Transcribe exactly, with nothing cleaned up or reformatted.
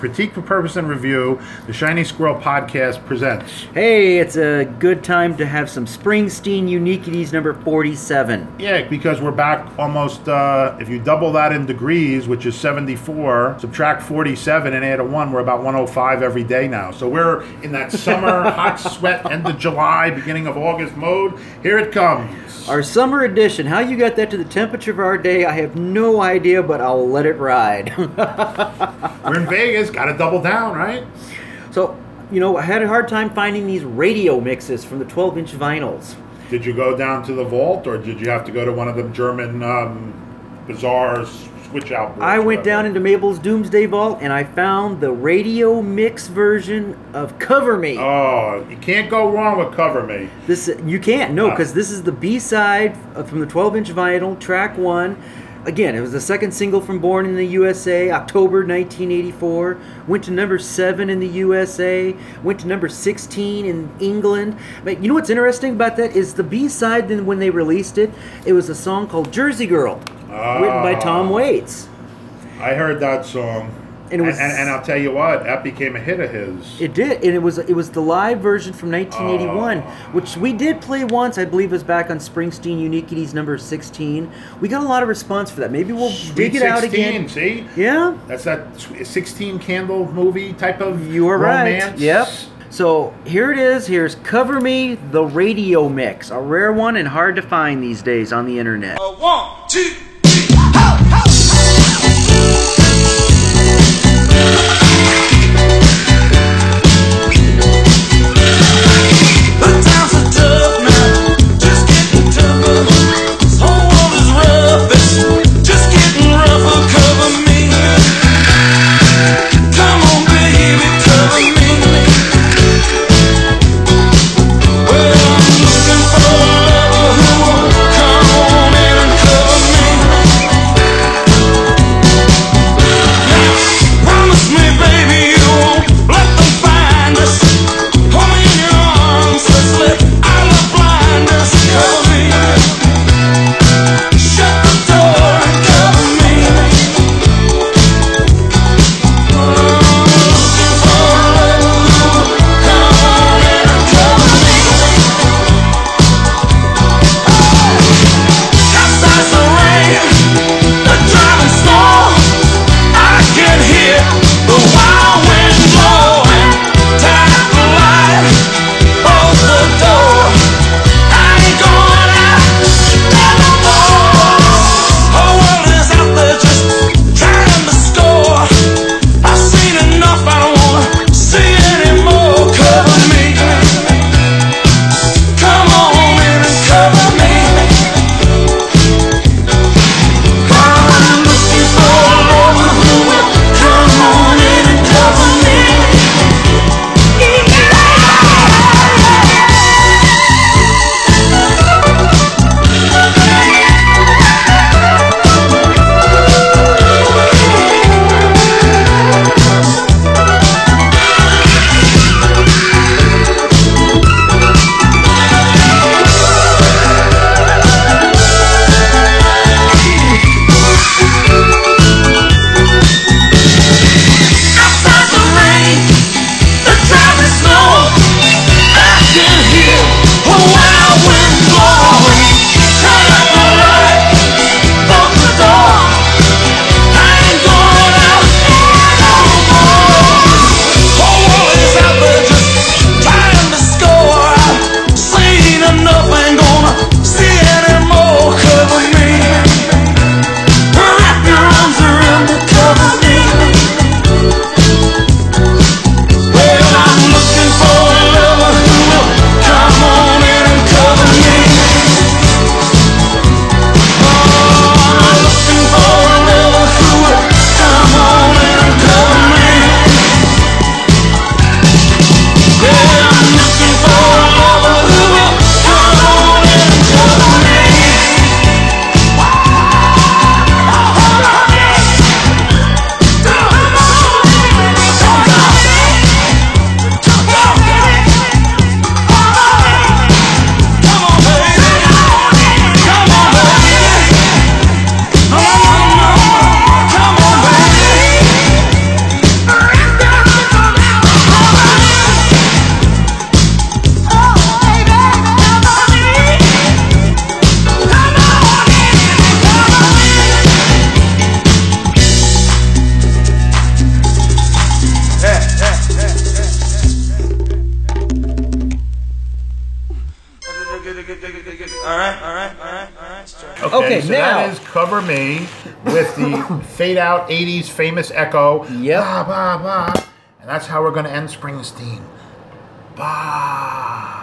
Critique for Purpose and Review, the Shiny Squirrel Podcast presents. Hey, it's a good time to have some Springsteen Uniquities number forty-seven. Yeah, because we're back almost, uh, if you double that in degrees, which is seventy-four, subtract forty-seven and add a one, we're about one oh five every day now. So we're in that summer, hot sweat, end of July, beginning of August mode. Here it comes. Our summer edition. How you got that to the temperature of our day, I have no idea, but I'll let it ride. We're in Vegas, gotta double down, right? So, you know, I had a hard time finding these radio mixes from the twelve inch vinyls. Did you go down to the vault, or did you have to go to one of the German um, bazaars, switch out boards, I went whatever? down into Mabel's Doomsday Vault and I found the radio mix version of Cover Me. Oh, you can't go wrong with Cover Me. This you can't, no, No. because this is the B-side from the twelve inch vinyl, track one. Again, it was the second single from Born in the U S A, October nineteen eighty-four. Went to number seven in the U S A. Went to number sixteen in England. But you know what's interesting about that is the B-side, then when they released it, it was a song called Jersey Girl, written by Tom Waits. I heard that song. And, it was, and, and, and I'll tell you what, that became a hit of his. It did, and it was it was the live version from nineteen eighty-one, Oh. which we did play once. I believe it was back on Springsteen Uniquities number sixteen. We got a lot of response for that. Maybe we'll Sweet dig it out sixteen, again. See? Yeah, That's that sixteen candle movie type of you are romance. right. Yep. So here it is. Here's Cover Me, the radio mix, a rare one and hard to find these days on the internet. Uh, one, two. Come on in and cover me. Okay, Okay, so now- that is Cover Me with the fade out eighties famous echo. Yep. Bah, bah, bah. And that's how we're going to end Springsteen. Bah.